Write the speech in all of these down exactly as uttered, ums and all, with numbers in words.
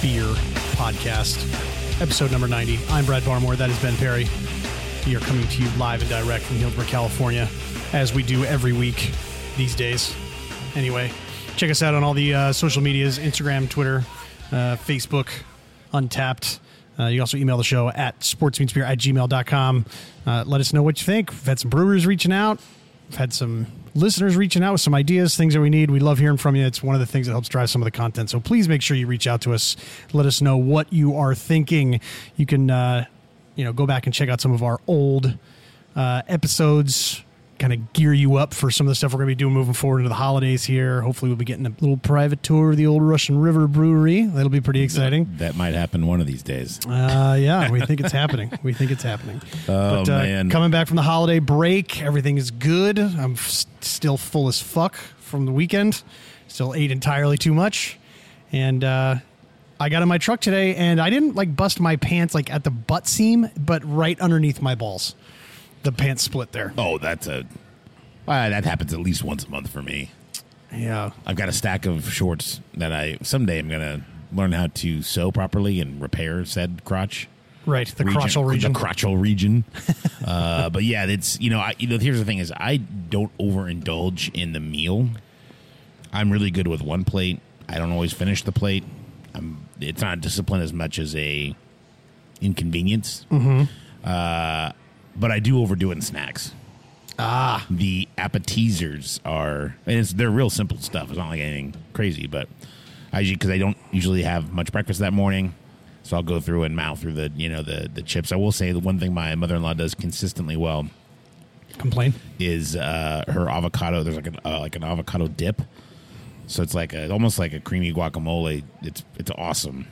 Beer podcast, episode number ninety. I'm Brad Barmore. That is Ben Perry. We are coming to you live and direct from Healdsburg, California, as we do every week these days. Anyway, check us out on all the uh, social medias, Instagram, Twitter, uh, Facebook, Untapped. Uh, you also email the show at sportsmeetsbeer at gmail dot com. Uh, let us know what you think. We've had some brewers reaching out. We've had some listeners reaching out with some ideas, things that we need. We love hearing from you. It's one of the things that helps drive some of the content. So please make sure you reach out to us. Let us know what you are thinking. You can uh, you know, go back and check out some of our old uh, episodes, kind of gear you up for some of the stuff we're going to be doing moving forward into the holidays here. Hopefully we'll be getting a little private tour of the Old Russian River Brewery. That'll be pretty exciting. That, that might happen one of these days. Uh, yeah, we think it's happening. We think it's happening. Oh, but, uh, man. Coming back from the holiday break, everything is good. I'm f- still full as fuck from the weekend. Still ate entirely too much. And uh, I got in my truck today, and I didn't like bust my pants like at the butt seam, but right underneath my balls. The pants split there. Oh, that's a... Uh, that happens at least once a month for me. Yeah. I've got a stack of shorts that I... Someday I'm going to learn how to sew properly and repair said crotch. Right, the region, crotchal region. The crotchal region. uh, but yeah, it's... You know, I, you know, here's the thing is I don't overindulge in the meal. I'm really good with one plate. I don't always finish the plate. I'm, it's not discipline as much as a inconvenience. Mm-hmm. Uh, but I do overdo it in snacks. Ah. The appetizers are, and it's, they're real simple stuff. It's not like anything crazy, but I usually, because I don't usually have much breakfast that morning, so I'll go through and mouth through the, you know, the, the chips. I will say the one thing my mother-in-law does consistently well. Complain? Is uh, her avocado. There's like an, uh, like an avocado dip. So it's like a, almost like a creamy guacamole. It's, it's awesome.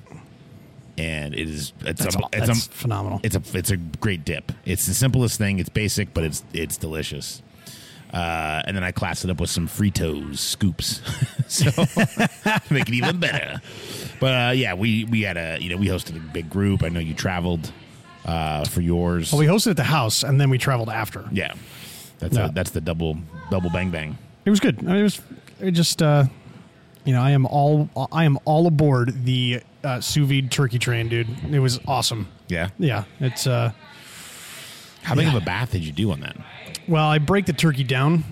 And it is it's that's, a, all, it's that's a, phenomenal. It's a it's a great dip. It's the simplest thing. It's basic, but it's it's delicious. Uh, and then I class it up with some Fritos scoops, so make it even better. But uh, yeah, we we had a you know we hosted a big group. I know you traveled uh, for yours. Well, we hosted at the house, and then we traveled after. Yeah, that's No. a, that's the double double bang bang. It was good. I mean, it was it just uh, you know I am all I am all aboard the uh, sous vide turkey train, dude. It was awesome. Yeah, Yeah, it's uh, how big yeah. of a bath did you do on that? Well, I break the turkey down,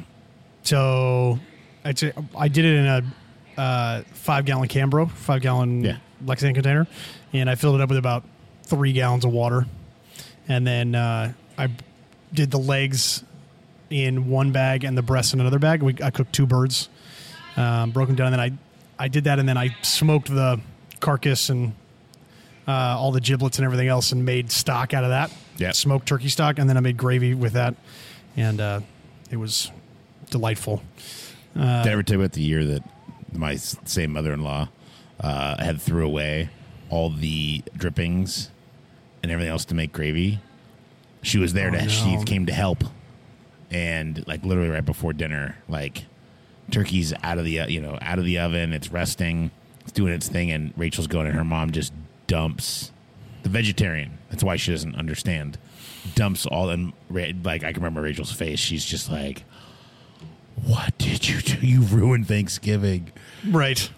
so I'd say I did it in a uh, five gallon Cambro, five gallon Yeah. Lexington container, and I filled it up with about three gallons of water, and then uh, I did the legs in one bag and the breasts in another bag. We I cooked two birds, um, broke them down, and then I I did that, and then I smoked the carcass and uh, all the giblets and everything else, and made stock out of that. Yep. Smoked turkey stock, and then I made gravy with that. And uh, it was delightful. Uh, Did I ever tell you about the year that my s- same mother-in-law uh, had threw away all the drippings and everything else to make gravy? She was there Oh, to, no. she came to help. And like literally right before dinner, like turkey's out of the, uh, you know, out of the oven. It's resting. It's doing its thing. And Rachel's going and her mom just dumps the vegetarian. That's why she doesn't understand. Dumps all and like I can remember Rachel's face. She's just like, "What did you do? You ruined Thanksgiving." right.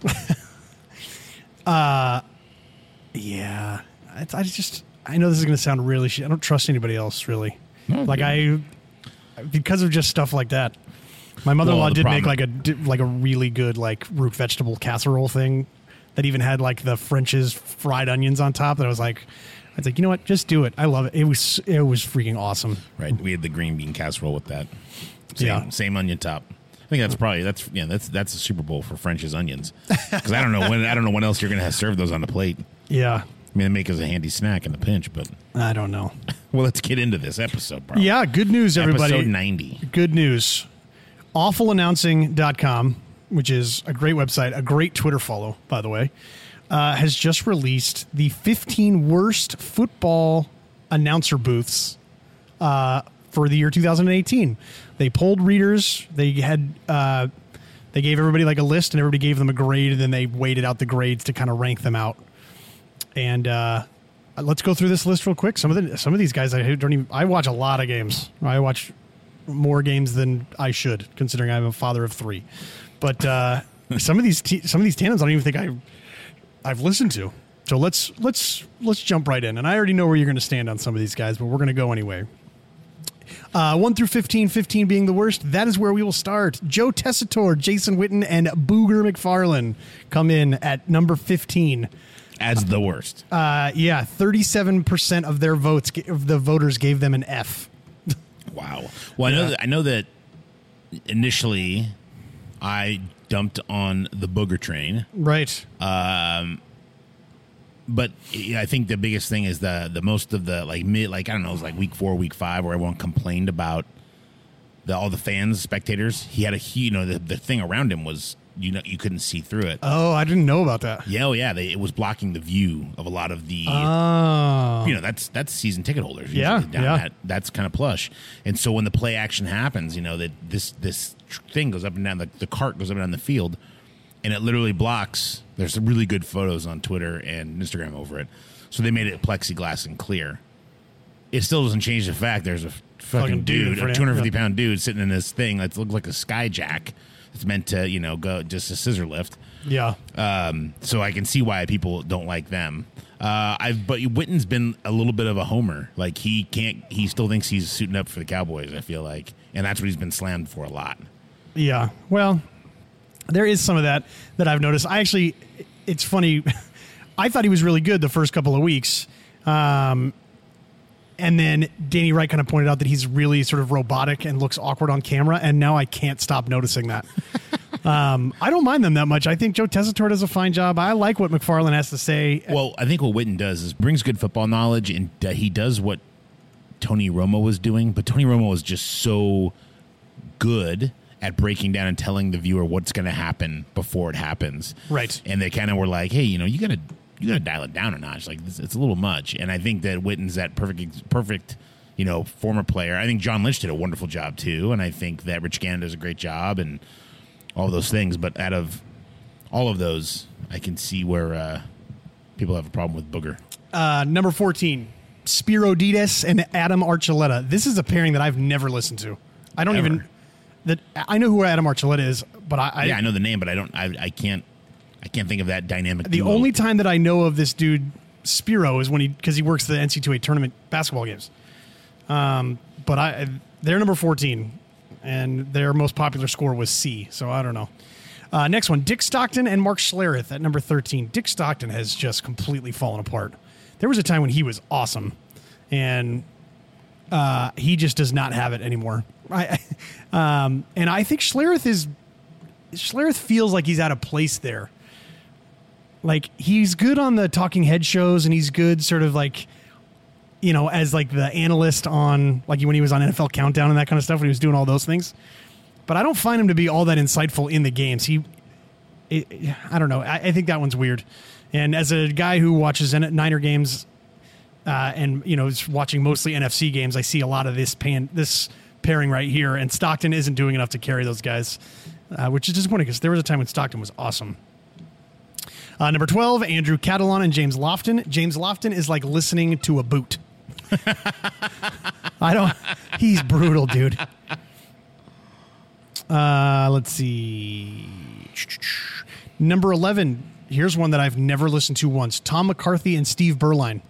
uh, yeah. I, I just I know this is going to sound really shit. I don't trust anybody else really. No, like dude. I because of just stuff like that. My mother-in-law Well, the did make problem- like a did, like a really good like root vegetable casserole thing that even had like the French's fried onions on top. That I was like. I was like, you know what? Just do it. I love it. It was it was freaking awesome. Right. We had the green bean casserole with that. Same, Yeah. same onion top. I think that's probably that's yeah that's that's a Super Bowl for French's onions because I don't know when I don't know when else you're gonna have serve those on the plate. Yeah, I mean, they make us a handy snack in the pinch, but I don't know. well, let's get into this episode, bro. Yeah, good news, everybody. Episode ninety. Good news. awful announcing dot com, which is a great website, a great Twitter follow, by the way, uh, has just released the fifteen worst football announcer booths uh, for the year two thousand eighteen. They polled readers. They had uh, they gave everybody like a list, and everybody gave them a grade, and then they weighted out the grades to kind of rank them out. And uh, let's go through this list real quick. Some of the some of these guys I don't even. I watch a lot of games. I watch more games than I should, considering I'm a father of three. But uh, some of these t- some of these tandems I don't even think I I've listened to. So let's let's let's jump right in. And I already know where you're going to stand on some of these guys, but we're going to go anyway. Uh, one through fifteen, fifteen being the worst. That is where we will start. Joe Tessitore, Jason Witten, and Booger McFarland come in at number fifteen. As the worst. Uh, yeah, thirty-seven percent of their votes, of the voters gave them an F. Wow. Well, I know Yeah. that, I know that initially I dumped on the Booger train. Right. But yeah, I think the biggest thing is the the most of the like mid like I don't know, it was like week four, week five, where everyone complained about the all the fans, spectators. He had a he, you know the, the thing around him was you know you couldn't see through it. Oh, I didn't know about that. Yeah, oh yeah, they, it was blocking the view of a lot of the. Oh. You know that's that's season ticket holders. Yeah, usually down yeah. That, that's kind of plush, and so when the play action happens, you know that this this thing goes up and down the the cart goes up and down the field. And it literally blocks. There's some really good photos on Twitter and Instagram over it. So they made it plexiglass and clear. It still doesn't change the fact there's a fucking, Fucking dude in dude, front a of two you. hundred fifty pound dude sitting in this thing that looks like a skyjack. It's meant to, you know, go just a scissor lift. Yeah. Um, so I can see why people don't like them. Uh, I've but Witten's been a little bit of a homer. Like he can't. He still thinks he's suiting up for the Cowboys. I feel like, and that's what he's been slammed for a lot. Yeah. Well, there is some of that that I've noticed. I actually, it's funny. I thought he was really good the first couple of weeks. Um, and then Danny Wright kind of pointed out that he's really sort of robotic and looks awkward on camera. And now I can't stop noticing that. um, I don't mind them that much. I think Joe Tessitore does a fine job. I like what McFarland has to say. Well, I think what Witten does is brings good football knowledge, and uh, he does what Tony Romo was doing. But Tony Romo was just so good at breaking down and telling the viewer what's going to happen before it happens. Right. And they kind of were like, hey, you know, you got to you got to dial it down a notch. Like, this, it's a little much. And I think that Witten's that perfect, perfect, you know, former player. I think John Lynch did a wonderful job, too. And I think that Rich Gannon does a great job and all those things. But out of all of those, I can see where uh, people have a problem with Booger. Uh, number fourteen, Spiro Ditas and Adam Archuleta. This is a pairing that I've never listened to. I don't Ever. even... That I know who Adam Archuleta is, but I, I yeah, I know the name, but I don't. I, I can't. I can't think of that dynamic. the duo. only time that I know of this dude Spiro is when he because he works the N C double A tournament basketball games. Um, but I they're number fourteen, and their most popular score was C. So I don't know. Uh, next one, Dick Stockton and Mark Schlereth at number thirteen. Dick Stockton has just completely fallen apart. There was a time when he was awesome, and uh, he just does not have it anymore. I, um, and I think Schlereth is Schlereth feels like he's out of place there. Like he's good on the talking head shows, and he's good sort of like, you know, as like the analyst on like when he was on N F L Countdown and that kind of stuff when he was doing all those things. But I don't find him to be all that insightful in the games. He, it, I don't know. I, I think that one's weird. And as a guy who watches Niner games, uh, and you know is watching mostly N F C games, I see a lot of this pan this. pairing right here, and Stockton isn't doing enough to carry those guys, uh, which is disappointing because there was a time when Stockton was awesome. Uh, number twelve, Andrew Catalan and James Lofton. James Lofton is like listening to a boot. I don't. He's brutal, dude. Uh, let's see. Number eleven. Here's one that I've never listened to once. Tom McCarthy and Steve Berline.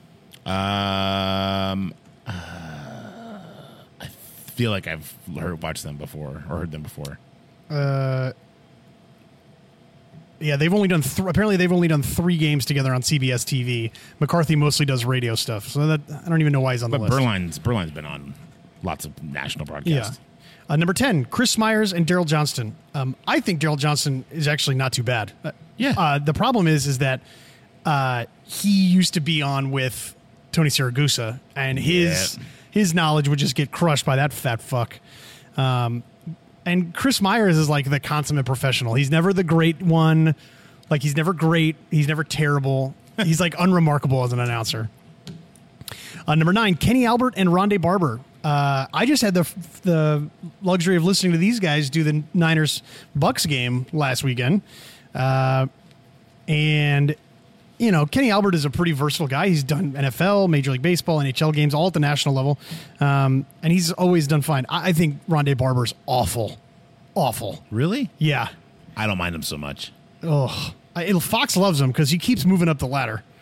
Um. Uh, I feel like I've heard watched them before or heard them before. Uh, yeah, they've only done th- apparently they've only done three games together on C B S T V. McCarthy mostly does radio stuff, so that I don't even know why he's on But the list. Berline's Berline's been on lots of national broadcasts. Yeah. Uh, number ten, Chris Myers and Daryl Johnston. Um, I think Daryl Johnston is actually not too bad. Uh, Yeah. Uh, the problem is, is that uh, he used to be on with Tony Siragusa, and his Yeah. his knowledge would just get crushed by that fat fuck. Um, and Chris Myers is like the consummate professional. He's never the great one. Like he's never great. He's never terrible. He's like unremarkable as an announcer. Uh, number nine, Kenny Albert and Rondé Barber. Uh, I just had the the luxury of listening to these guys do the Niners Bucks game last weekend, uh, and you know Kenny Albert is a pretty versatile guy. He's done N F L, Major League Baseball, N H L games, all at the national level, um, and he's always done fine. I, I think Rondé Barber's awful, awful. Really? Yeah. I don't mind him so much. Oh, Fox loves him because he keeps moving up the ladder.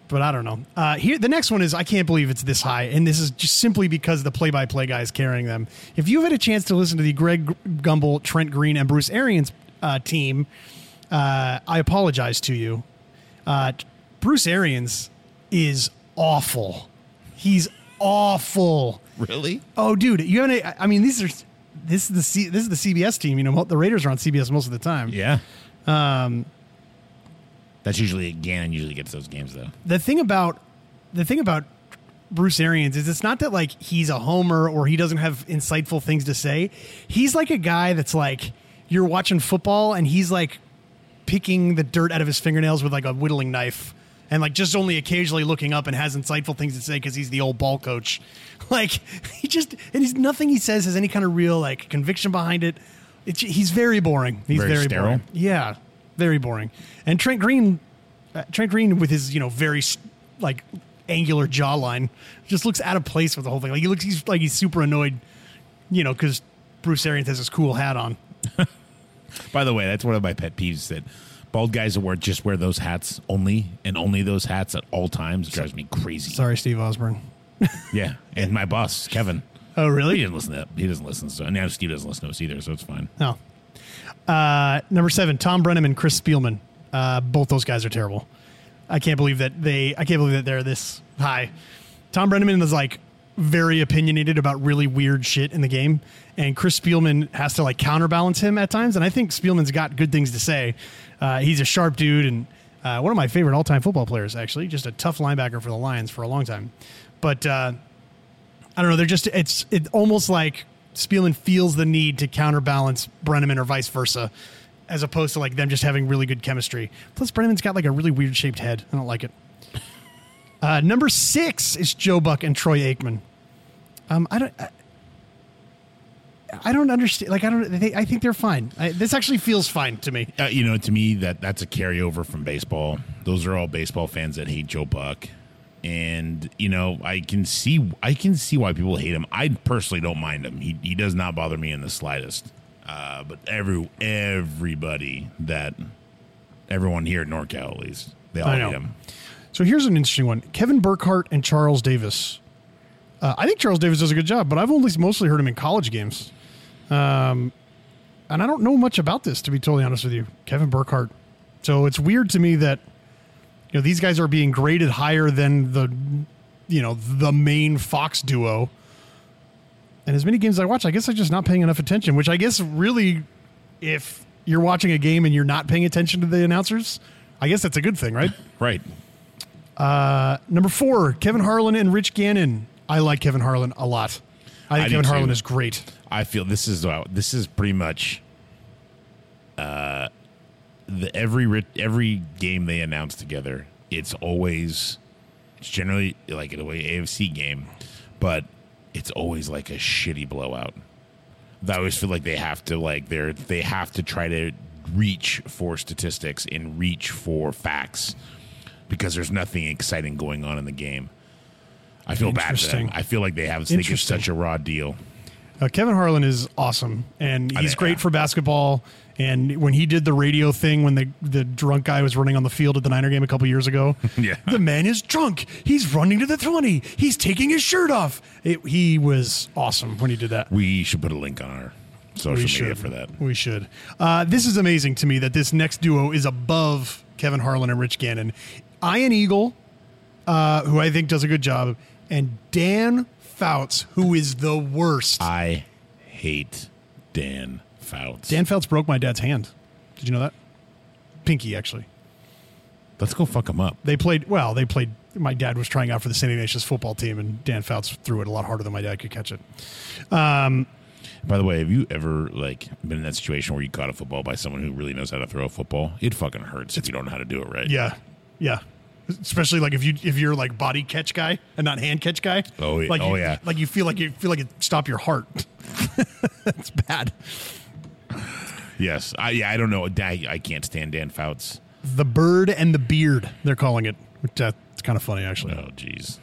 But I don't know. Uh, here, the next one is I can't believe it's this high, and this is just simply because the play-by-play guy is carrying them. If you've had a chance to listen to the Greg Gumbel, Trent Green, and Bruce Arians uh, team, uh, I apologize to you. Uh, Bruce Arians is awful. He's awful. Really? Oh, dude, you haven't. I mean, these are this is the C, this is the C B S team. You know, the Raiders are on C B S most of the time. Yeah. Um. That's usually Gannon usually gets those games though. The thing about the thing about Bruce Arians is it's not that like he's a homer or he doesn't have insightful things to say. He's like a guy that's like you're watching football and he's like picking the dirt out of his fingernails with like a whittling knife and like just only occasionally looking up and has insightful things to say because he's the old ball coach. Like he just and he's nothing he says has any kind of real like conviction behind it. It's, he's very boring. He's Very very, sterile? boring. Yeah. Very boring. And Trent Green, uh, Trent Green with his, you know, very like angular jawline just looks out of place with the whole thing. Like he looks, he's like he's super annoyed, you know, because Bruce Arians has his cool hat on. By the way, that's one of my pet peeves that bald guys that wear just wear those hats only and only those hats at all times. It drives me crazy. Sorry, Steve Osborne. Yeah, and my boss Kevin. Oh, He really? didn't listen to that. He doesn't listen to. And now Steve doesn't listen to us either, so it's fine. No. Uh, number seven, Tom Brennan and Chris Spielman. Uh, both those guys are terrible. I can't believe that they. I can't believe that they're this high. Tom Brennan is like very opinionated about really weird shit in the game, and Chris Spielman has to like counterbalance him at times. And I think Spielman's got good things to say. Uh, he's a sharp dude and uh, one of my favorite all-time football players. Actually, just a tough linebacker for the Lions for a long time. But uh, I don't know. They're just. It's it almost like Spielman feels the need to counterbalance Brenneman or vice versa, as opposed to like them just having really good chemistry. Plus, Brenneman's got like a really weird shaped head. I don't like it. Uh, number six is Joe Buck and Troy Aikman. Um, I don't, I, I don't understand. Like, I don't. They, I think they're fine. I, this actually feels fine to me. Uh, you know, to me, that that's a carryover from baseball. Those are all baseball fans that hate Joe Buck, and you know, I can see, I can see why people hate him. I personally don't mind him. He he does not bother me in the slightest. Uh, but every everybody that everyone here at NorCal at least, they all I hate know. him. So here's an interesting one: Kevin Burkhardt and Charles Davis. Uh, I think Charles Davis does a good job, but I've only mostly heard him in college games. Um, and I don't know much about this, to be totally honest with you, Kevin Burkhardt. So it's weird to me that, you know, these guys are being graded higher than the, you know, the main Fox duo. And as many games as I watch, I guess I'm just not paying enough attention, which I guess really, if you're watching a game and you're not paying attention to the announcers, I guess that's a good thing, right? Right. Uh, number four, Kevin Harlan and Rich Gannon. I like Kevin Harlan a lot. I think I do Kevin Harlan too. is great. I feel this is uh, this is pretty much uh, the every ri- every game they announce together. It's always it's generally like in a way A F C game, but it's always like a shitty blowout. I always feel like they have to like they're they have to try to reach for statistics and reach for facts because there's nothing exciting going on in the game. I feel bad for them. Interesting. I feel like they have they get Interesting. such a raw deal. Uh, Kevin Harlan is awesome, and I he's think- great yeah. for basketball. And when he did the radio thing when the, the drunk guy was running on the field at the Niner game a couple years ago, Yeah. the man is drunk. He's running to the twenty. He's taking his shirt off. It, he was awesome when he did that. We should put a link on our social We media should. for that. We should. Uh, this is amazing to me that this next duo is above Kevin Harlan and Rich Gannon. Ian Eagle, uh, who I think does a good job, and Dan Fouts, who is the worst. I hate Dan Fouts. Dan Fouts broke my dad's hand. Did you know that? Pinky, actually. Let's go fuck him up. They played, well, they played, my dad was trying out for the Saint Ignatius football team, and Dan Fouts threw it a lot harder than my dad could catch it. Um, By the way, have you ever like been in that situation where you caught a football by someone who really knows how to throw a football? It fucking hurts if you don't know how to do it right. yeah, yeah. Especially like if you if you're like body catch guy and not hand catch guy. Oh, yeah. Like Oh, you, yeah. Like you feel like you feel like it stop your heart. It's bad. Yes. I, yeah, I don't know. I, I can't stand Dan Fouts. The bird and the beard, they're calling it. Which, uh, it's kind of funny, actually. Oh, jeez.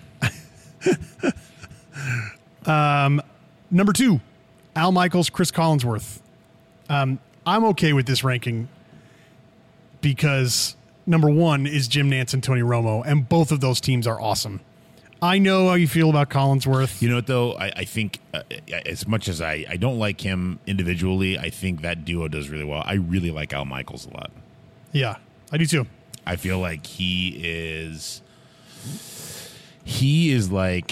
Number two, Al Michaels, Chris Collinsworth. Um, I'm okay with this ranking because number one is Jim Nantz and Tony Romo, and both of those teams are awesome. I know how you feel about Collinsworth. You know what, though? I, I think uh, as much as I, I don't like him individually, I think that duo does really well. I really like Al Michaels a lot. Yeah, I do too. I feel like he is... He is like...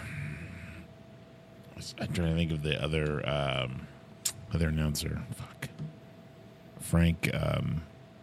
I'm trying to think of the other um, other announcer. Fuck. Frank... Um,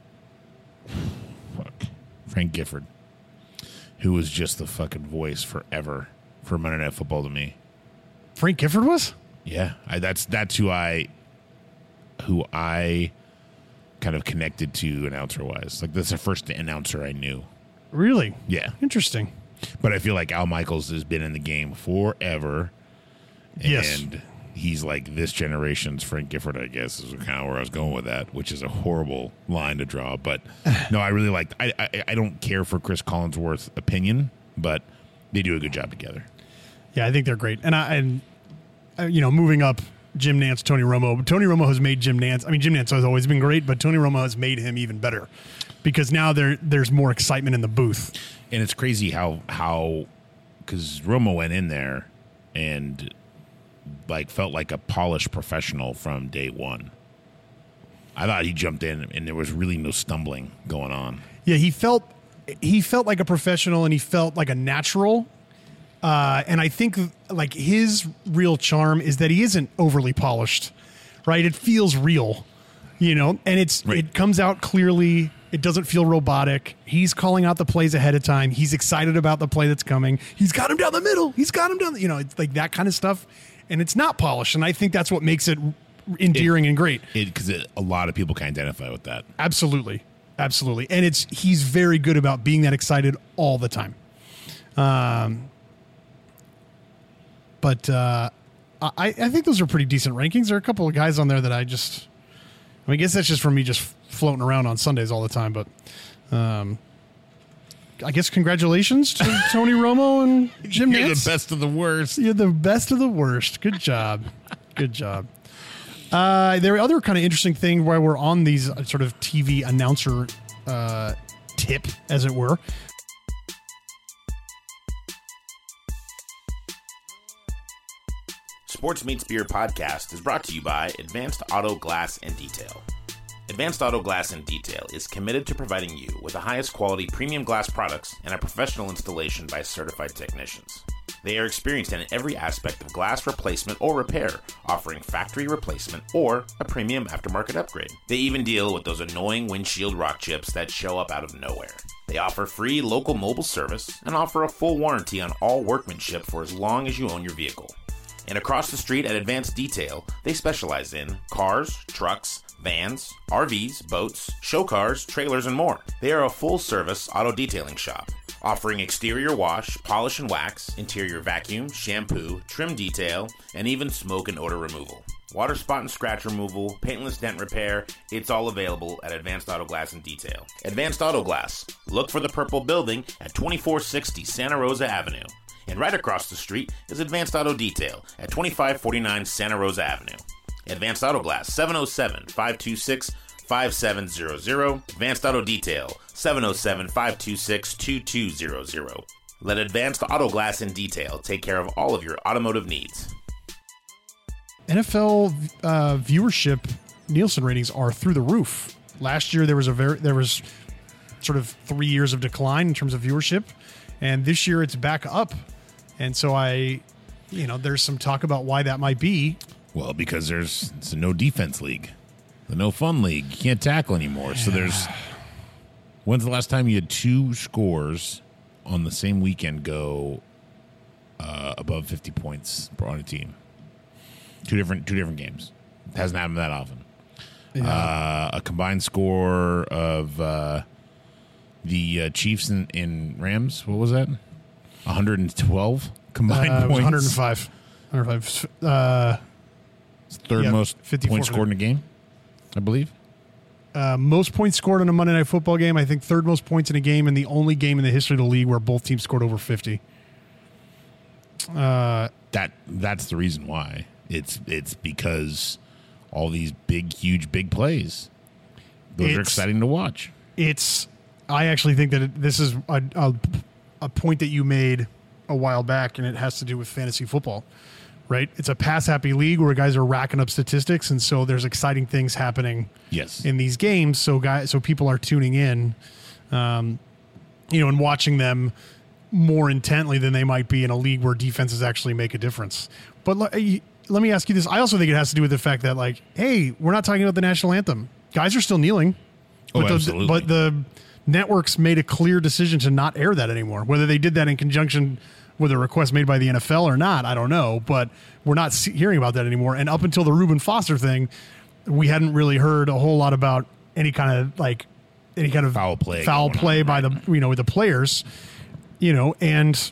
fuck. Frank Gifford. Who was just the fucking voice forever for Monday Night Football to me. Frank Gifford was? Yeah, I, that's that's who I who I kind of connected to announcer wise. Like that's the first announcer I knew. Really? Yeah, interesting. But I feel like Al Michaels has been in the game forever. And yes. He's like this generation's Frank Gifford, I guess, is kind of where I was going with that, which is a horrible line to draw. But no, I really like. I, I I don't care for Chris Collinsworth's opinion, but they do a good job together. Yeah, I think they're great. And I, and uh, you know, moving up, Jim Nantz, Tony Romo. Tony Romo has made Jim Nantz. I mean, Jim Nantz has always been great, but Tony Romo has made him even better because now there there's more excitement in the booth. And it's crazy how how because Romo went in there and. Like felt like a polished professional from day one. I thought he jumped in and there was really no stumbling going on. Yeah, he felt he felt like a professional and he felt like a natural. Uh, and I think like his real charm is that he isn't overly polished, right? It feels real, you know, and it's right. It comes out clearly. It doesn't feel robotic. He's calling out the plays ahead of time. He's excited about the play that's coming. He's got him down the middle. He's got him down. The, you know, it's like that kind of stuff. And it's not polished, and I think that's what makes it endearing it, and great. Because a lot of people can identify with that. Absolutely, absolutely, and it's he's very good about being that excited all the time. Um, but uh, I, I think those are pretty decent rankings. There are a couple of guys on there that I just, I, mean, I guess that's just from me just floating around on Sundays all the time. But um, I guess congratulations to Tony Romo and Jim Nantz. You're the best of the worst. You're the best of the worst. Good job. Good job. Uh, there are other kind of interesting thing while we're on these sort of T V announcer uh, tip, as it were. Sports Meets Beer podcast is brought to you by Advanced Auto Glass and Detail. Advanced Auto Glass and Detail is committed to providing you with the highest quality premium glass products and a professional installation by certified technicians. They are experienced in every aspect of glass replacement or repair, offering factory replacement or a premium aftermarket upgrade. They even deal with those annoying windshield rock chips that show up out of nowhere. They offer free local mobile service and offer a full warranty on all workmanship for as long as you own your vehicle. And across the street at Advanced Detail, they specialize in cars, trucks, vans, R Vs, boats, show cars, trailers, and more. They are a full-service auto detailing shop, offering exterior wash, polish and wax, interior vacuum, shampoo, trim detail, and even smoke and odor removal. Water spot and scratch removal, paintless dent repair, it's all available at Advanced Auto Glass and Detail. Advanced Auto Glass. Look for the purple building at twenty-four sixty Santa Rosa Avenue. And right across the street is Advanced Auto Detail at twenty-five forty-nine Santa Rosa Avenue. Advanced Auto Glass, seven oh seven, five two six, five seven zero zero. Advanced Auto Detail, seven oh seven, five two six, two two zero zero. Let Advanced Auto Glass and Detail take care of all of your automotive needs. N F L uh, viewership Nielsen ratings are through the roof. Last year there was a very there was sort of three years of decline in terms of viewership, and this year it's back up. And so I, you know, there's some talk about why that might be. Well, because there's it's a no defense league, the no fun league. You can't tackle anymore. Yeah. So there's. When's the last time you had two scores on the same weekend go uh, above fifty points on a team? Two different two different games. It hasn't happened that often. Yeah. Uh, a combined score of uh, the uh, Chiefs and, and Rams. What was that? one hundred twelve combined uh, points. one hundred five. one hundred five. Uh, it's the third yeah, most points scored in a game, I believe. Uh, most points scored in a Monday Night Football game. I think third most points in a game, and the only game in the history of the league where both teams scored over fifty. Uh, that that's the reason why. It's it's because all these big, huge, big plays. Those are exciting to watch. It's I actually think that it, this is a, a a point that you made a while back, and it has to do with fantasy football, right? It's a pass-happy league where guys are racking up statistics, and so there's exciting things happening Yes. in these games. So guys, so people are tuning in, um, you know, and watching them more intently than they might be in a league where defenses actually make a difference. But let, let me ask you this. I also think it has to do with the fact that, like, hey, we're not talking about the national anthem. Guys are still kneeling. But, Oh, the, absolutely. but the networks made a clear decision to not air that anymore. Whether they did that in conjunction with a request made by the N F L or not, I don't know. But we're not see- hearing about that anymore. And up until the Reuben Foster thing, we hadn't really heard a whole lot about any kind of, like, any kind of Foul play foul going play on, by right. the, you know, with the players, you know, and,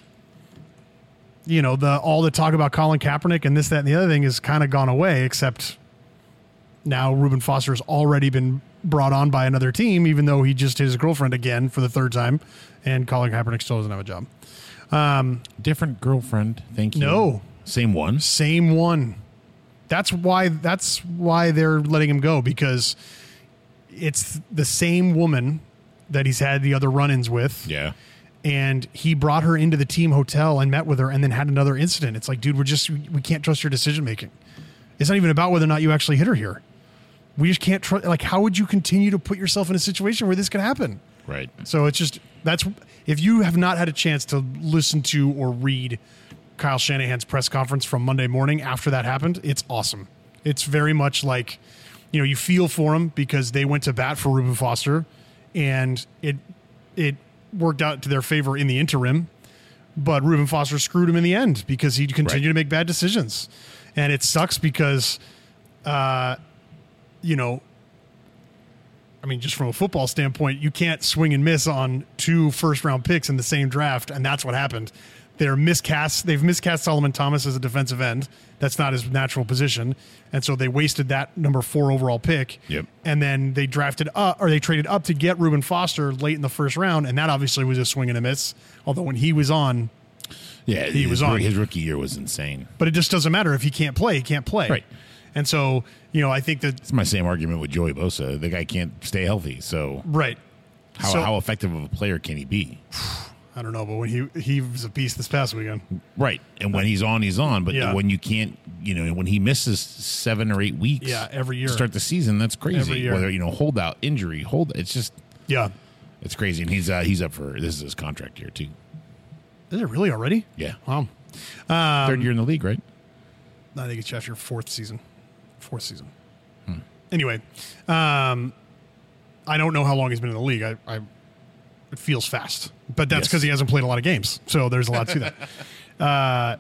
you know, the all the talk about Colin Kaepernick and this, that, and the other thing has kind of gone away, except now Reuben Foster has already been brought on by another team, even though he just hit his girlfriend again for the third time, and Colin Kaepernick still doesn't have a job. Different girlfriend. Thank you. No. Same one. Same one. That's why. That's why they're letting him go, because it's the same woman that he's had the other run-ins with. Yeah. And he brought her into the team hotel and met with her, and then had another incident. It's like, dude, we're just we can't trust your decision making. It's not even about whether or not you actually hit her here. We just can't trust. Like, how would you continue to put yourself in a situation where this could happen? Right. So it's just, that's, if you have not had a chance to listen to or read Kyle Shanahan's press conference from Monday morning after that happened, it's awesome. It's very much like, you know, you feel for him because they went to bat for Reuben Foster, and it it worked out to their favor in the interim, but Reuben Foster screwed him in the end because he continued Right. to make bad decisions. And it sucks because, uh, you know, I mean, just from a football standpoint, you can't swing and miss on two first-round picks in the same draft, and that's what happened. They're miscast. They've miscast Solomon Thomas as a defensive end. That's not his natural position, and so they wasted that number four overall pick. Yep. And then they drafted up, or they traded up to get Reuben Foster late in the first round, and that obviously was a swing and a miss. Although when he was on, Yeah. He his, was on. His rookie year was insane. but it just doesn't matter if he can't play. He can't play. Right. And so, you know, I think that It's my same argument with Joey Bosa. The guy can't stay healthy. So right. how, So- how effective of a player can he be? I don't know, but when he he was a beast this past weekend. Right. And when he's on, he's on. But Yeah. when you can't, you know, when he misses seven or eight weeks Yeah, every year. to start the season, that's crazy. Every year. Whether, you know, holdout, injury, hold, it's just, Yeah. it's crazy. And he's uh, he's up for, this is his contract year, too. Is it really already? Yeah. Wow. Third year in the league, right? I think it's after your fourth season. Fourth season. Anyway, um, I don't know how long he's been in the league. I, I it feels fast, but that's Yes. because he hasn't played a lot of games. So there's a lot to that. Uh,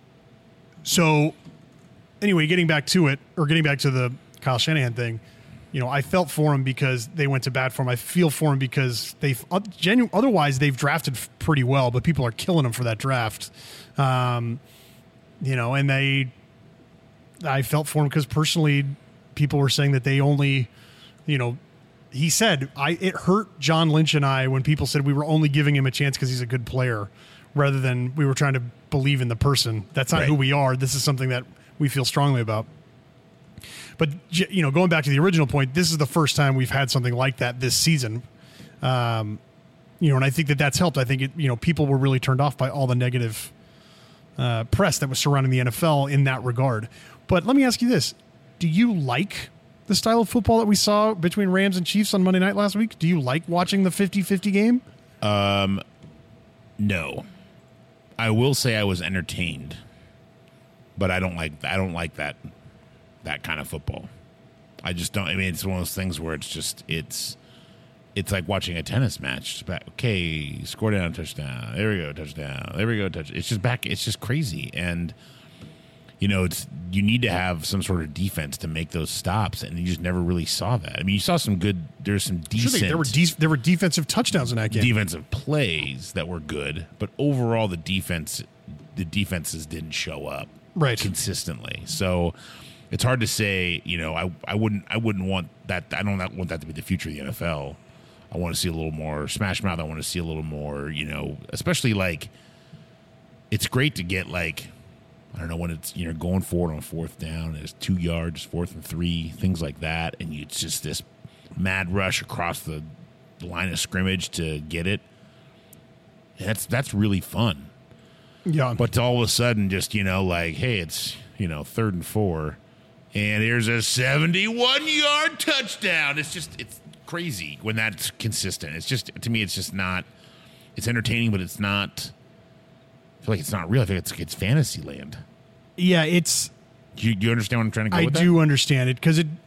so anyway, getting back to it, or getting back to the Kyle Shanahan thing, you know, I felt for him because they went to bat for him. I feel for him because they've uh, genu- otherwise they've drafted f- pretty well, but people are killing him for that draft. Um, you know, and they, I felt for him because personally, people were saying that they only, you know, he said, I it hurt John Lynch and I when people said we were only giving him a chance because he's a good player, rather than we were trying to believe in the person. That's not Right. who we are. This is something that we feel strongly about. But, you know, going back to the original point, this is the first time we've had something like that this season. Um, you know, and I think that that's helped. I think, it, you know, people were really turned off by all the negative uh, press that was surrounding the N F L in that regard. But let me ask you this. Do you like the style of football that we saw between Rams and Chiefs on Monday night last week? Do you like watching the fifty-fifty game? No. I will say I was entertained, but I don't like I don't like that that kind of football. I just don't. I mean, it's one of those things where it's just it's it's like watching a tennis match. It's back, okay, score down, touchdown. There we go, touchdown. There we go, touch. It's just back. It's just crazy, and you know, it's you need to have some sort of defense to make those stops, and you just never really saw that. I mean, you saw some good. There's some decent. Sure, they, there were de- there were defensive touchdowns in that game. defensive plays that were good, but overall the defense the defenses didn't show up Right. consistently. So it's hard to say, you know, I I wouldn't I wouldn't want that I don't want that to be the future of the N F L. I want to see a little more smash mouth. I want to see a little more, you know, especially like it's great to get like I don't know when it's you know going forward on fourth down, it's two yards, fourth and three, things like that, and you, it's just this mad rush across the line of scrimmage to get it. That's that's really fun. Yeah. But to all of a sudden, just, you know, like, hey, it's, you know, third and four, and here's a seventy-one yard touchdown. It's just, it's crazy when that's consistent. It's just, to me, it's just not, it's entertaining, but it's not, I feel like it's not real. I think it's, it's fantasy land. Yeah, it's... Do you, do you understand what I'm trying to go I with do that? understand it, because it,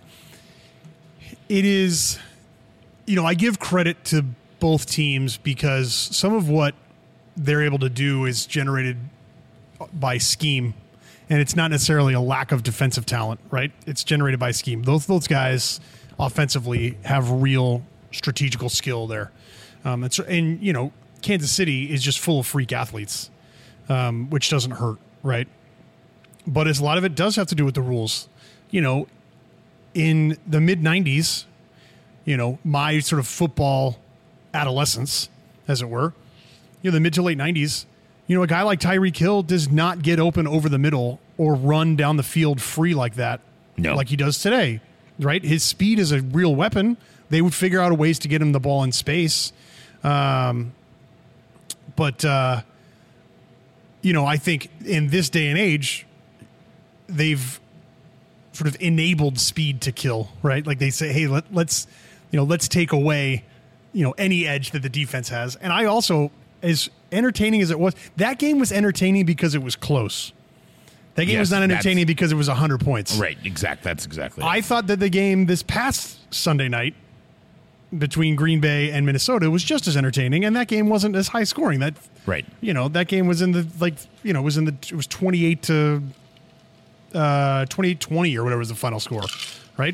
it is, you know, I give credit to both teams because some of what they're able to do is generated by scheme, and it's not necessarily a lack of defensive talent, right? It's generated by scheme. Those those guys offensively have real strategical skill there. Um, and, so, and, you know, Kansas City is just full of freak athletes, um, which doesn't hurt, right? But as a lot of it does have to do with the rules. You know, in the mid nineties, you know, my sort of football adolescence, as it were, you know, the mid to late nineties, you know, a guy like Tyreek Hill does not get open over the middle or run down the field free like that, No. like he does today, right? His speed is a real weapon. They would figure out ways to get him the ball in space. Um, but, uh, you know, I think in this day and age, they've sort of enabled speed to kill, right? Like they say, hey, let, let's, you know, let's take away, you know, any edge that the defense has. And I also, as entertaining as it was, that game was entertaining because it was close. That game Yes, was not entertaining that's- because it was one hundred points. Right, exact. That's exactly I it. thought that the game this past Sunday night between Green Bay and Minnesota was just as entertaining, and that game wasn't as high scoring. That Right. you know, that game was in the like you know, was in the it was twenty-eight to uh twenty-eight twenty or whatever was the final score, right?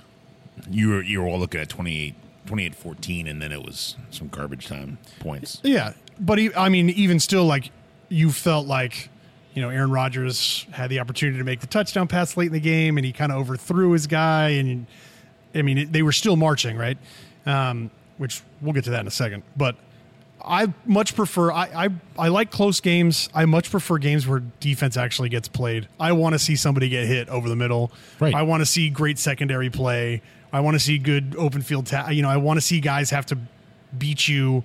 You were you were all looking at twenty-eight, twenty-eight fourteen, and then it was some garbage time points. Yeah, but he, I mean, even still, like you felt like, you know, Aaron Rodgers had the opportunity to make the touchdown pass late in the game, and he kind of overthrew his guy, and I mean, it, they were still marching, right? Um, which we'll get to that in a second. But I much prefer. I, I I like close games. I much prefer games where defense actually gets played. I want to see somebody get hit over the middle. Right. I want to see great secondary play. I want to see good open field. Ta- you know, I want to see guys have to beat you,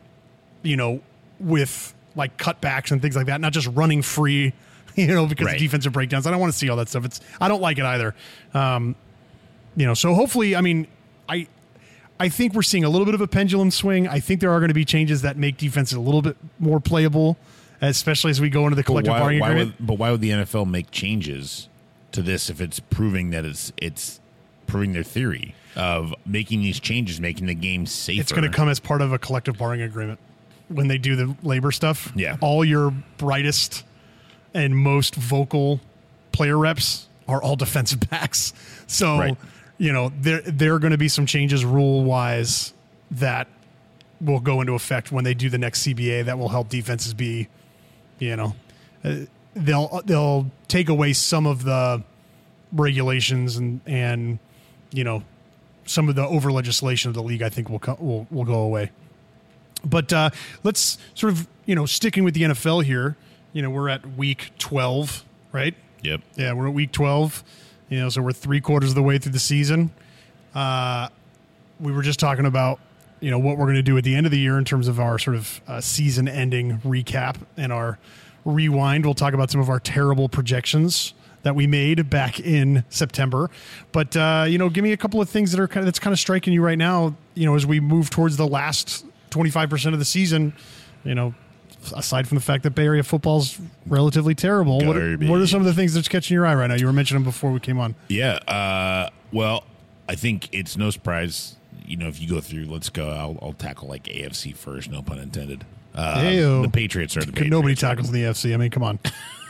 you know, with like cutbacks and things like that, not just running free, you know, because Right. of defensive breakdowns. I don't want to see all that stuff. It's I don't like it either. Um, you know, so hopefully, I mean, I I think we're seeing a little bit of a pendulum swing. I think there are going to be changes that make defense a little bit more playable, especially as we go into the But collective why, bargaining why agreement. would, but why would the N F L make changes to this if it's proving that it's it's proving their theory of making these changes, making the game safer? It's going to come as part of a collective bargaining agreement when they do the labor stuff. Yeah. All your brightest and most vocal player reps are all defensive backs. So, Right. you know, there there are going to be some changes rule wise that will go into effect when they do the next C B A that will help defenses be, you know, uh, they'll they'll take away some of the regulations and and you know, some of the over legislation of the league. I think will co- will will go away. But uh, let's sort of, you know, sticking with the N F L here. You know, we're at week twelve, right? Yep. Yeah, we're at week twelve. You know, so we're three quarters of the way through the season. Uh, we were just talking about, you know, what we're going to do at the end of the year in terms of our sort of uh, season-ending recap and our rewind. We'll talk about some of our terrible projections that we made back in September. But uh, you know, give me a couple of things that are kind of, that's kind of striking you right now. You know, as we move towards the last twenty-five percent of the season. You know, aside from the fact that Bay Area football's relatively terrible, what are, Garbage. what are some of the things that's catching your eye right now? You were mentioning them before we came on. Yeah. Uh, well, I think it's no surprise. You know, if you go through, let's go. I'll, I'll tackle like A F C first. No pun intended. Uh, Ew. the Patriots are the Patriots. Nobody tackles in the A F C. I mean, come on.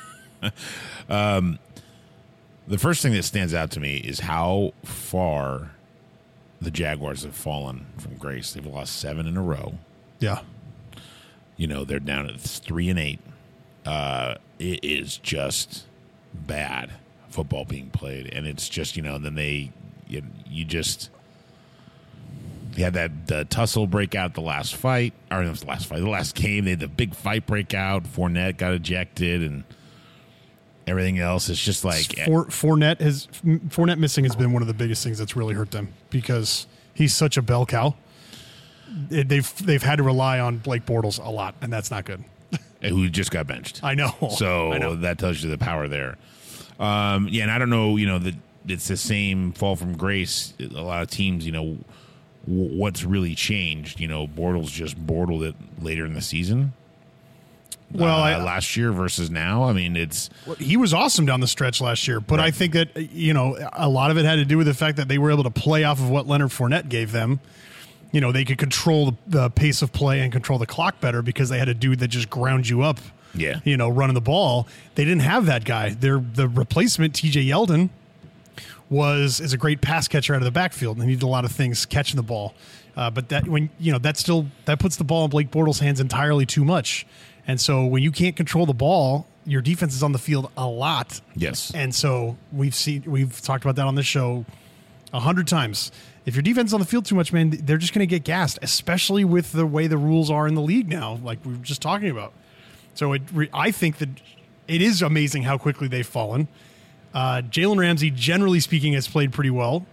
The first thing that stands out to me is how far the Jaguars have fallen from grace. They've lost seven in a row. Yeah. You know, they're down at three and eight. Uh, it is just bad football being played, and it's just, you know. And then they, you, you just, they had that the tussle breakout the last fight, or not the last fight, the last game. They had the big fight breakout. Fournette got ejected, and everything else. It's just like For, Fournette has Fournette missing has been one of the biggest things that's really hurt them because he's such a bell cow. it, they've they've had to rely on Blake Bortles a lot, and that's not good. Who just got benched. I know. So I know. that tells you the power there. Um, yeah, and I don't know, you know, the, it's the same fall from grace. A lot of teams, you know, w- what's really changed? You know, Bortles just bortled it later in the season. Well, uh, I, last year versus now, I mean, it's he was awesome down the stretch last year, but Right. I think that, you know, a lot of it had to do with the fact that they were able to play off of what Leonard Fournette gave them. You know, they could control the, the pace of play and control the clock better because they had a dude that just ground you up. yeah, You know, running the ball. They didn't have that guy. Their the replacement, T J Yeldon, was is a great pass catcher out of the backfield. They needed a lot of things catching the ball, uh, but that when you know that still that puts the ball in Blake Bortles' hands entirely too much. And so when you can't control the ball, your defense is on the field a lot. yes, And so we've seen we've talked about that on this show a hundred times. If your defense is on the field too much, man, they're just going to get gassed, especially with the way the rules are in the league now, like we were just talking about. So it, I think that it is amazing how quickly they've fallen. Uh, Jalen Ramsey, generally speaking, has played pretty well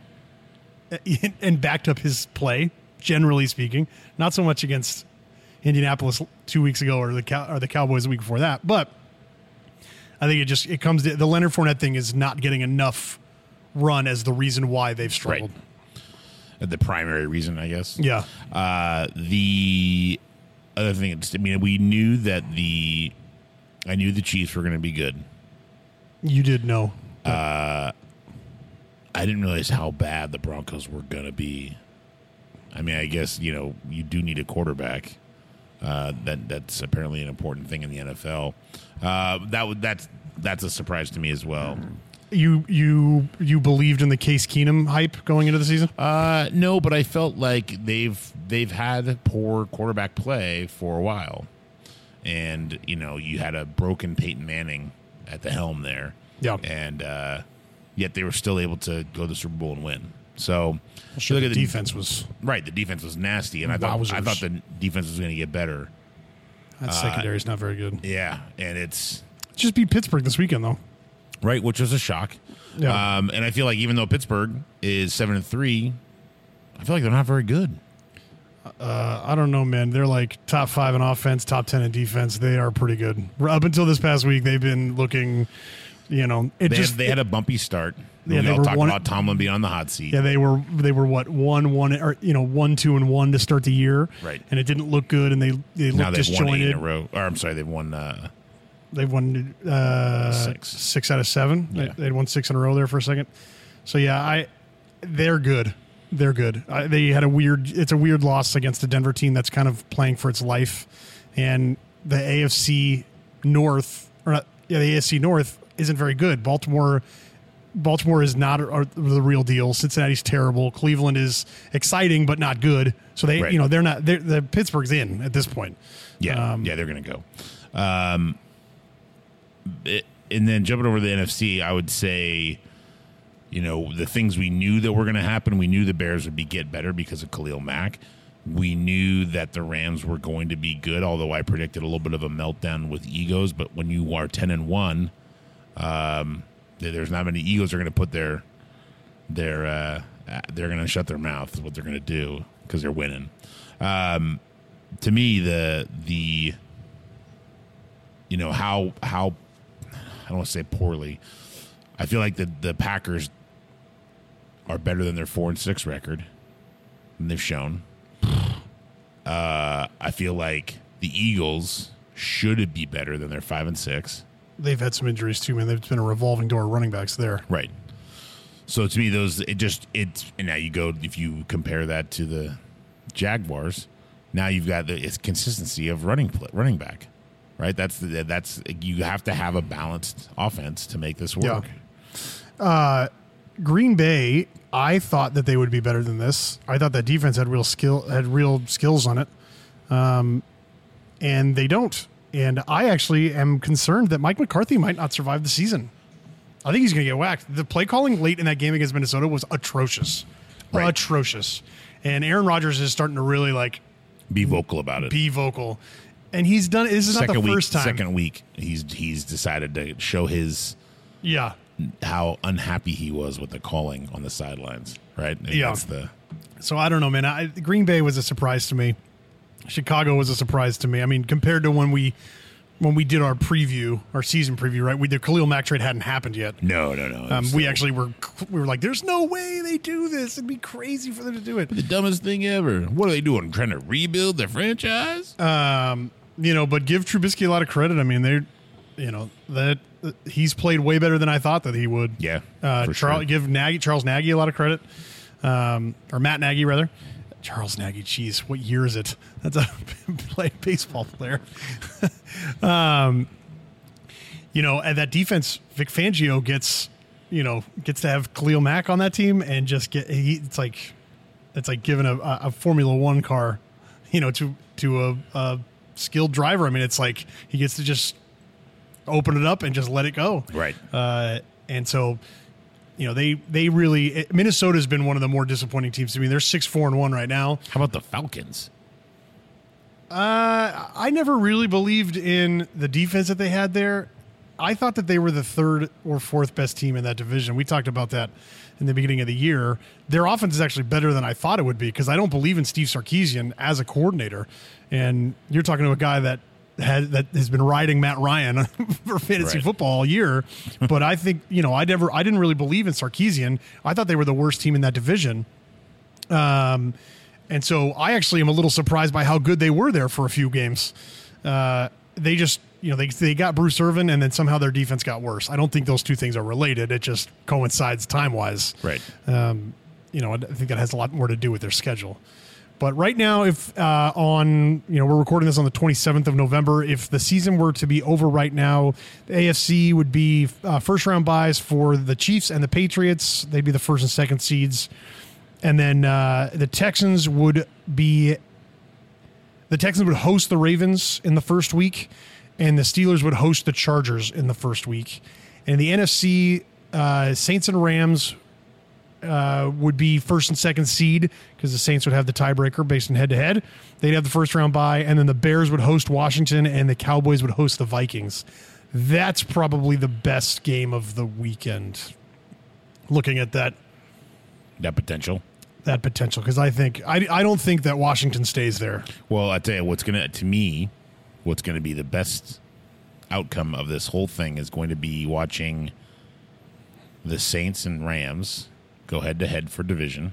and backed up his play, generally speaking. Not so much against Indianapolis two weeks ago or the Cow- or the Cowboys the week before that, but I think it just it comes to the Leonard Fournette thing is not getting enough run as the reason why they've struggled. Right. The primary reason, I guess. Yeah. Uh, the other thing, it's, I mean, we knew that the, I knew the Chiefs were going to be good. You did know. I didn't realize how bad the Broncos were going to be. I mean, I guess, you know, you do need a quarterback. Uh, that that's apparently an important thing in the N F L. Uh, that would that's that's a surprise to me as well. You you you believed in the Case Keenum hype going into the season? Uh, no, but I felt like they've they've had poor quarterback play for a while, and you know you had a broken Peyton Manning at the helm there, Yeah. and uh, yet they were still able to go to the Super Bowl and win. So Sure, you the look at defense was right. The defense was nasty, and I thought I Wowzers. thought the defense was going to get better. that secondary is not very good. Yeah, and it's Just beat Pittsburgh this weekend though. right, which was a shock. Yeah. Um, and I feel like even though Pittsburgh is seven and three, I feel like they're not very good. Uh, I don't know, man. They're like top five in offense, top ten in defense. They are pretty good. Up until this past week, they've been looking. You know, it They, just had, they had a bumpy start. Yeah, we they all were talked one- about Tomlin being on the hot seat. yeah, they were they were what one one or you know one two and one to start the year, Right. And it didn't look good, and they they now looked they've won eight disjointed. in a row. Or I'm sorry, they've won. Uh, They've won uh, Six. six out of seven. Yeah. They, they'd won six in a row there for a second. So yeah, I they're good. They're good. I, they had a weird. It's a weird loss against a Denver team that's kind of playing for its life, and the A F C North or not, yeah, the A F C North isn't very good. Baltimore. Baltimore is not a, a, the real deal. Cincinnati's terrible. Cleveland is exciting but not good. So they, Right. you know, they're not. They're, the Pittsburgh's in at this point. yeah, Um, yeah, they're going to go. Um, it- and then jumping over to the N F C, I would say, you know, the things we knew that were going to happen. We knew the Bears would be get better because of Khalil Mack. We knew that the Rams were going to be good, although I predicted a little bit of a meltdown with egos. But when you are ten and one, um, there's not many egos are going to put their their uh, they're going to shut their mouth. Is what they're going to do because they're winning. Um, to me, the the you know how how I don't want to say poorly. I feel like the the Packers are better than their four and six record, and they've shown. Uh, I feel like the Eagles should be better than their five and six. They've had some injuries too, man. There's been a revolving door of running backs there. Right. So to me, those it just it's and now you go if you compare that to the Jaguars, now you've got the it's consistency of running pl- running back, right? That's the, that's you have to have a balanced offense to make this work. Uh, Green Bay, I thought that they would be better than this. I thought that defense had real skill, had real skills on it, um, and they don't. And I actually am concerned that Mike McCarthy might not survive the season. I think he's going to get whacked. The play calling late in that game against Minnesota was atrocious, Right. atrocious. And Aaron Rodgers is starting to really like Be vocal about it. be vocal, and he's done. This is second not the week, first time. second week, he's he's decided to show his Yeah, how unhappy he was with the calling on the sidelines. Right? And Yeah. That's the So I don't know, man. I, Green Bay was a surprise to me. Chicago was a surprise to me. I mean, compared to when we when we did our preview, our season preview, right? We the Khalil Mack trade hadn't happened yet. No, no, no. Um, we actually were we were like, "There's no way they do this. It'd be crazy for them to do it." The dumbest thing ever. What are they doing? Trying to rebuild their franchise? Um, you know, but give Trubisky a lot of credit. I mean, they're, you know, that uh, he's played way better than I thought that he would. Yeah, Uh, for Charles, sure. give Nagy, Charles Nagy a lot of credit, um, or Matt Nagy rather. Charles Nagy, geez, what year is it? That's a play baseball player. um, you know, and that defense, Vic Fangio gets, you know, gets to have Khalil Mack on that team and just get. He, it's like, it's like giving a, a Formula One car, you know, to to a, a skilled driver. I mean, it's like he gets to just open it up and just let it go. Right. Uh, and so. You know, they they really Minnesota's been one of the more disappointing teams to me. They're six four and one right now. How about the Falcons? Uh, I never really believed in the defense that they had there. I thought that they were the third or fourth best team in that division. We talked about that in the beginning of the year. Their offense is actually better than I thought it would be because I don't believe in Steve Sarkisian as a coordinator. And you're talking to a guy that Has, that has been riding Matt Ryan for fantasy Right. football all year, but I think you know I never I didn't really believe in Sarkisian. I thought they were the worst team in that division, um, and so I actually am a little surprised by how good they were there for a few games. Uh, they just you know they they got Bruce Irvin and then somehow their defense got worse. I don't think those two things are related. It just coincides time wise. Right. Um, you know I think that has a lot more to do with their schedule. But right now, if uh, on, you know, we're recording this on the twenty-seventh of November, if the season were to be over right now, the A F C would be uh, first round buys for the Chiefs and the Patriots. They'd be the first and second seeds. And then uh, the Texans would be, the Texans would host the Ravens in the first week, and the Steelers would host the Chargers in the first week. And the N F C, uh, Saints and Rams Uh, would be first and second seed because the Saints would have the tiebreaker based on head-to-head. They'd have the first round bye, and then the Bears would host Washington, and the Cowboys would host the Vikings. That's probably the best game of the weekend. Looking at that, That potential. that potential, because I think I, I don't think that Washington stays there. Well, I tell you what's gonna to me, what's gonna be the best outcome of this whole thing is going to be watching the Saints and Rams go head to head for division,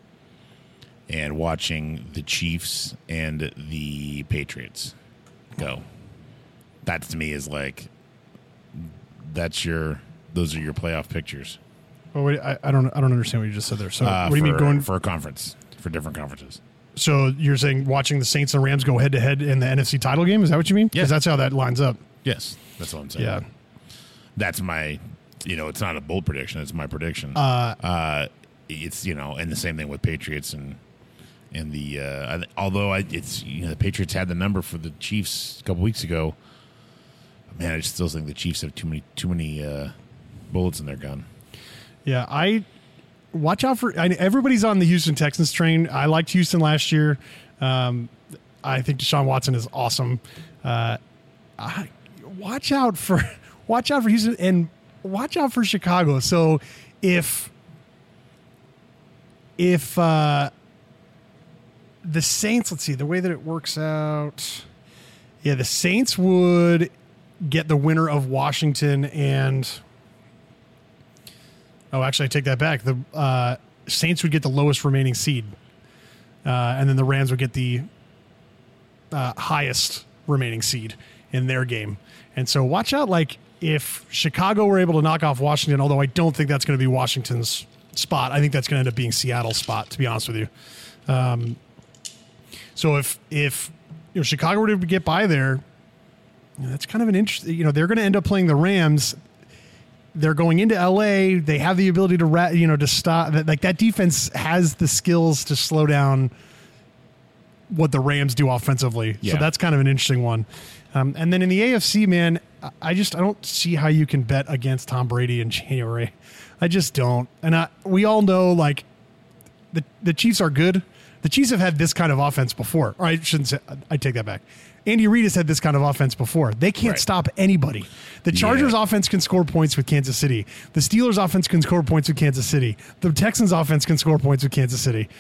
and watching the Chiefs and the Patriots go. That to me is like that's your those are your playoff pictures. Oh, wait, I, I don't I don't understand what you just said there. So Uh, what do you for, mean going? for a conference for different conferences? So you're saying watching the Saints and Rams go head to head in the N F C title game? Is that what you mean? Because Yeah. that's how that lines up. Yes, that's what I'm saying. Yeah. That's my, you know, it's not a bold prediction. It's my prediction. Uh, uh, it's, you know, and the same thing with Patriots and and the, uh, although I, it's, you know, the Patriots had the number for the Chiefs a couple weeks ago. Man, I just still think the Chiefs have too many, too many uh, bullets in their gun. Yeah, I watch out for. I, everybody's on the Houston Texans train. I liked Houston last year. Um, I think Deshaun Watson is awesome. Uh, I, watch out for watch out for Houston and watch out for Chicago. So if if uh, the Saints, let's see the way that it works out. Yeah, the Saints would get the winner of Washington and. Oh, actually, I take that back. The uh, Saints would get the lowest remaining seed, uh, and then the Rams would get the uh, highest remaining seed in their game. And so watch out, like, if Chicago were able to knock off Washington, although I don't think that's going to be Washington's spot. I think that's going to end up being Seattle's spot, to be honest with you. Um, so if, if you know, Chicago were to get by there, you know, that's kind of an interesting, you know, they're going to end up playing the Rams. They're going into L A. They have the ability to, ra- you know, to stop. Like that defense has the skills to slow down what the Rams do offensively. Yeah. So that's kind of an interesting one. Um, and then in the A F C, man, I just I don't see how you can bet against Tom Brady in January. I just don't. And I, we all know, like, the the Chiefs are good. The Chiefs have had this kind of offense before. Or I shouldn't say. I take that back. Andy Reid has had this kind of offense before. They can't Right. stop anybody. The Chargers Yeah. offense can score points with Kansas City. The Steelers offense can score points with Kansas City. The Texans offense can score points with Kansas City.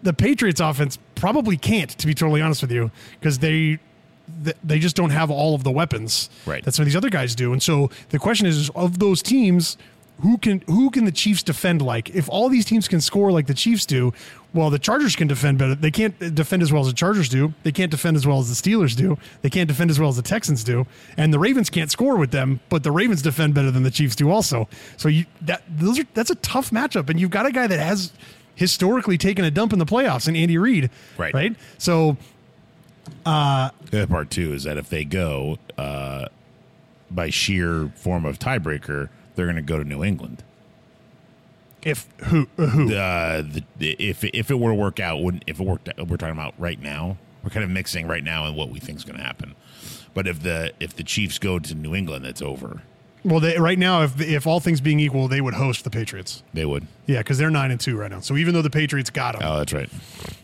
the Patriots offense probably can't, to be totally honest with you, because they they just don't have all of the weapons right. that some of these other guys do. And so the question is, is of those teams, who can who can the Chiefs defend like? If all these teams can score like the Chiefs do, well, the Chargers can defend better. They can't defend as well as the Chargers do. They can't defend as well as the Steelers do. They can't defend as well as the Texans do. And the Ravens can't score with them, but the Ravens defend better than the Chiefs do also. So you, that those are that's a tough matchup. And you've got a guy that has historically taken a dump in the playoffs in Andy Reid. Right. Right? So uh, the other part, too, is that if they go uh, by sheer form of tiebreaker, they're going to go to New England. If who uh, who uh, the, if if it were to work out, wouldn't if it worked? We're talking about right now. We're kind of mixing right now and what we think is going to happen. But if the if the Chiefs go to New England, it's over. Well, they, right now, if if all things being equal, they would host the Patriots. They would, yeah, because they're nine and two right now. So even though the Patriots got them, oh, that's right.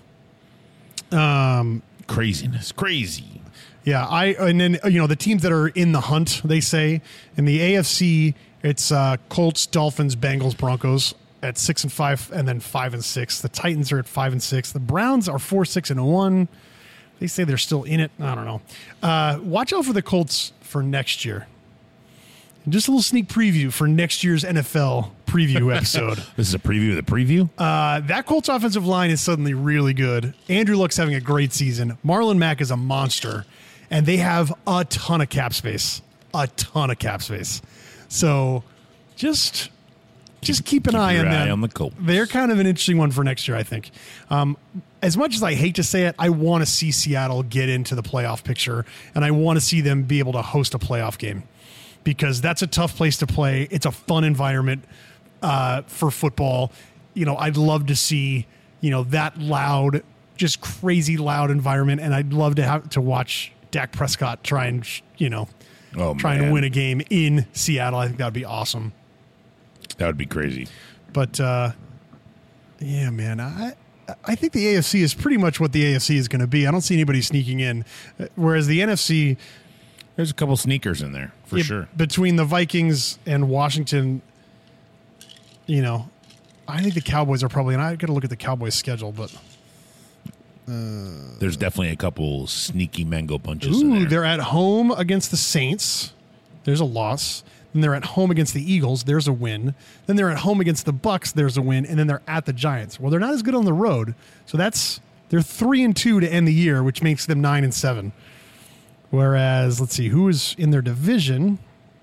Um, craziness, crazy. Yeah, I and then you know the teams that are in the hunt, they say in the A F C, it's uh, Colts, Dolphins, Bengals, Broncos at six and five, and then five and six. The Titans are at five and six. The Browns are four, six, and one. They say they're still in it. I don't know. Uh, watch out for the Colts for next year. Just a little sneak preview for next year's N F L preview episode. This is a preview of the preview? Uh, that Colts offensive line is suddenly really good. Andrew Luck's having a great season. Marlon Mack is a monster. And they have a ton of cap space. A ton of cap space. So just just keep an Keep eye your on eye them. on the Colts. They're kind of an interesting one for next year, I think. Um, as much as I hate to say it, I want to see Seattle get into the playoff picture, and I want to see them be able to host a playoff game because that's a tough place to play. It's a fun environment uh, for football. You know, I'd love to see, you know, that loud, just crazy loud environment, and I'd love to have to watch Dak Prescott try and, you know, oh, try man. and win a game in Seattle. I think that would be awesome. That would be crazy. But, uh, yeah, man, I I think the A F C is pretty much what the A F C is going to be. I don't see anybody sneaking in. Whereas the N F C... There's a couple sneakers in there, for it, sure. Between the Vikings and Washington, you know, I think the Cowboys are probably... And I got to look at the Cowboys' schedule, but... Uh, There's definitely a couple sneaky mango punches ooh, in there. They're at home against the Saints. There's a loss. Then they're at home against the Eagles. There's a win. Then they're at home against the Bucks. There's a win. And then they're at the Giants. Well, they're not as good on the road. So that's they're three and two to end the year, which makes them nine and seven. Whereas, let's see, who is in their division?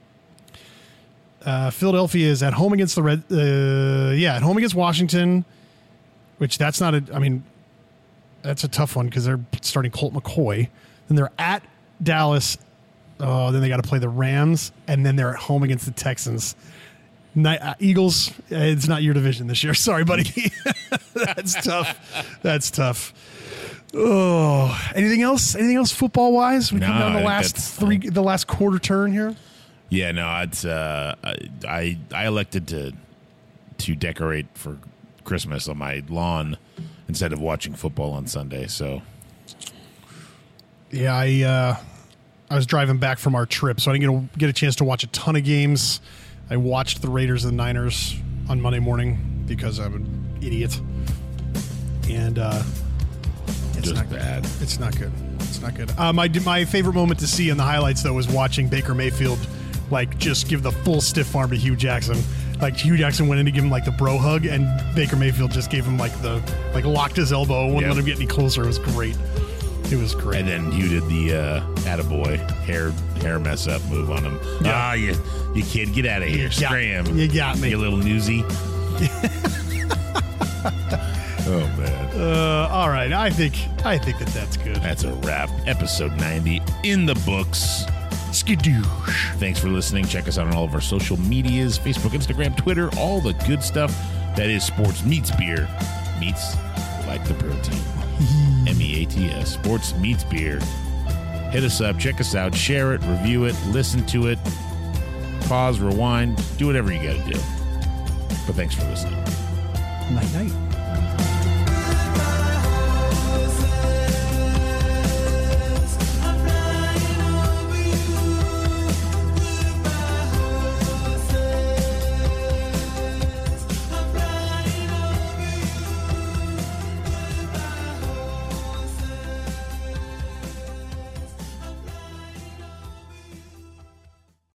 Uh, Philadelphia is at home against the Red. Uh, yeah, at home against Washington, which that's not a. I mean, that's a tough one because they're starting Colt McCoy. Then they're at Dallas. Oh, then they got to play the Rams, and then they're at home against the Texans. Night, uh, Eagles, it's not your division this year. Sorry, buddy. That's tough. That's tough. Oh, anything else? Anything else football wise? We No, come down the I think last that's three, fine. the last quarter turn here. Yeah, no, it's uh, I I elected to to decorate for Christmas on my lawn instead of watching football on Sunday. So yeah, I uh, I was driving back from our trip, so I didn't get a, get a chance to watch a ton of games. I watched the Raiders and the Niners on Monday morning because I'm an idiot, and uh, it's just not bad. Good. It's not good. It's not good. Uh, my my favorite moment to see in the highlights though was watching Baker Mayfield like just give the full stiff arm to Hugh Jackson. Like Hugh Jackson went in to give him like the bro hug, and Baker Mayfield just gave him like the like locked his elbow, wouldn't Yep. let him get any closer. It was great. It was great. And then Hugh did the uh, attaboy hair hair mess up move on him. Yeah. Ah, you you kid, get out of here, You got- scram! you got me. you little newsy. Oh man, Uh, all right, I think I think that that's good. that's a wrap. Episode ninety in the books. Skadoosh. Thanks for listening. Check us out on all of our social medias: Facebook, Instagram, Twitter, all the good stuff. That is Sports Meets Beer. Meets like the protein. M E A T S. Sports Meets Beer. Hit us up. Check us out. Share it. Review it. Listen to it. Pause. Rewind. Do whatever you got to do. But thanks for listening. Night night.